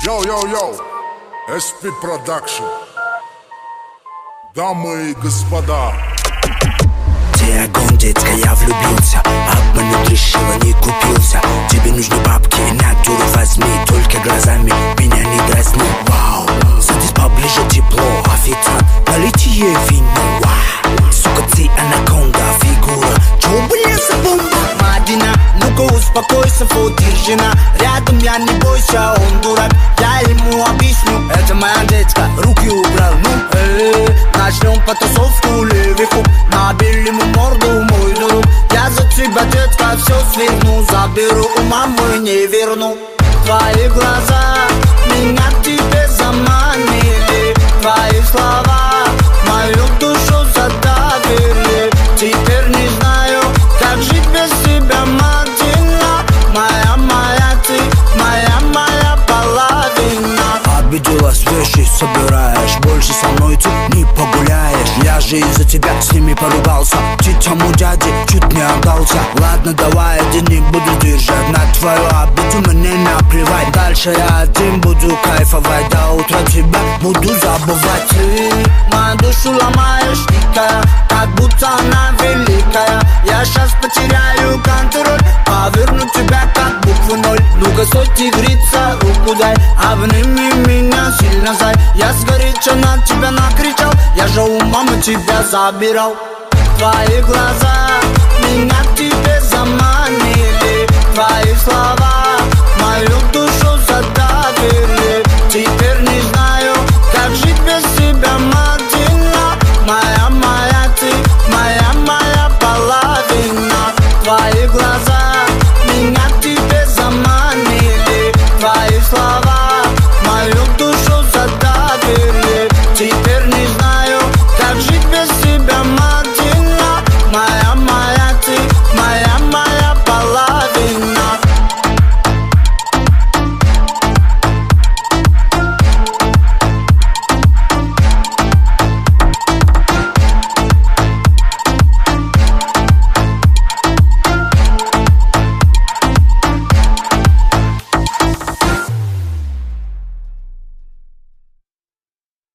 Йоу-йоу-йоу, SP Production. Дамы и господа, ты огонь, детка, я влюбился. Обмануть решила, не купился. Тебе нужны бабки, на дуру возьми. Только глазами меня не дразни. Вау, садись поближе, тепло. Официант, налейте ей вино. Вау, сука, ты анаконда, фигура. Чё, блин, за бомба? Мадина, ну-ка успокойся, фотиржина. Рядом я, не бойся, он дурак. Я ему объясню, это моя детка. Руки убрал, начнем потасовку левику. Набили ему морду, мой друг. Я за тебя, детка, все сверну. Заберу у мамы, не верну. Твои глаза меня к тебе заманили. Твои слова мою душу задавили. Теперь не знаю, как жить без тебя, Мадина. Моя ты, моя половина. Обиделась, вещи собираешь. Больше со мной ты не погуляешь. Я же из-за тебя с ними поругался. Тетему дяди чуть не отдался. Ладно, давай, один не буду держать. На твою обиду мне наплевать. Дальше я один буду кайфовать. До утра тебя буду забывать. Ты мою душу ломаешь, дикая, как будто она великая. Я сейчас потеряю контроль. Поверну тебя как букву ноль. Ну-ка, стой, тигрица, руку дай. Обними меня сильно, зай. Я сгоряча на тебя накричал. Я же у мамы тебя забирал. Твои глаза меня к тебе заманили. Твои слова